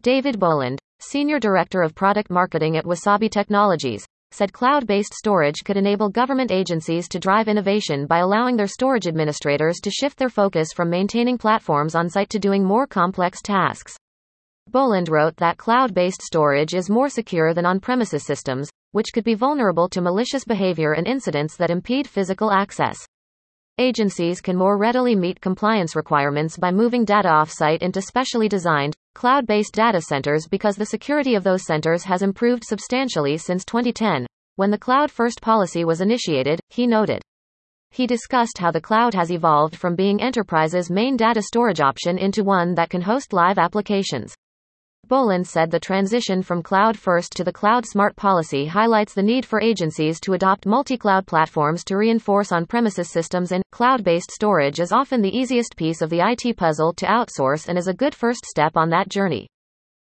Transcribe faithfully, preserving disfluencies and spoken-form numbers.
David Boland, Senior Director of Product Marketing at Wasabi Technologies, said cloud-based storage could enable government agencies to drive innovation by allowing their storage administrators to shift their focus from maintaining platforms on-site to doing more complex tasks. Boland wrote that cloud-based storage is more secure than on-premises systems, which could be vulnerable to malicious behavior and incidents that impede physical access. Agencies can more readily meet compliance requirements by moving data off-site into specially designed, cloud-based data centers because the security of those centers has improved substantially since twenty ten, when the cloud-first policy was initiated, he noted. He discussed how the cloud has evolved from being enterprise's main data storage option into one that can host live applications. Boland said the transition from cloud-first to the cloud-smart policy highlights the need for agencies to adopt multi-cloud platforms to reinforce on-premises systems, and cloud-based storage is often the easiest piece of the I T puzzle to outsource and is a good first step on that journey.